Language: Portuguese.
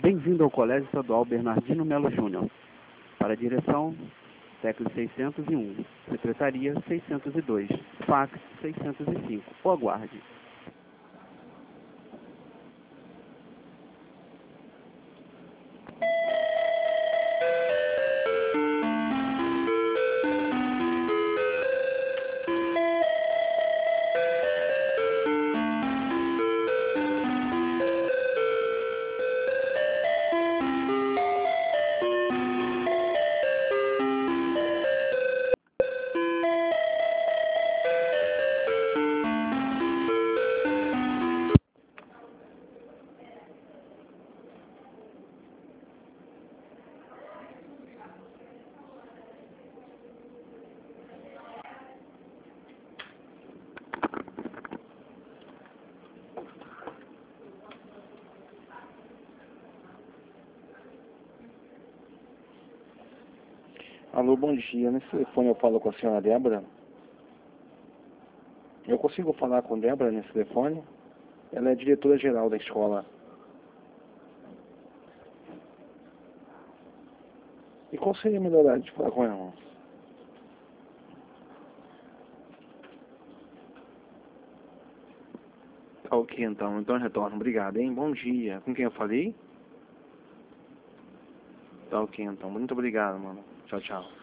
Bem-vindo ao Colégio Estadual Bernardino Melo Júnior. Para a direção, tecla 601, secretaria 602, fax 605. Ou aguarde. Alô, bom dia. Nesse telefone eu falo com a senhora Débora. Eu consigo falar com Débora nesse telefone? Ela é diretora-geral da escola. E qual seria a melhor horário de falar com ela? Tá ok, então eu retorno. Obrigado, hein? Bom dia. Com quem eu falei? Tá ok, então. Muito obrigado, mano. Tchau, tchau.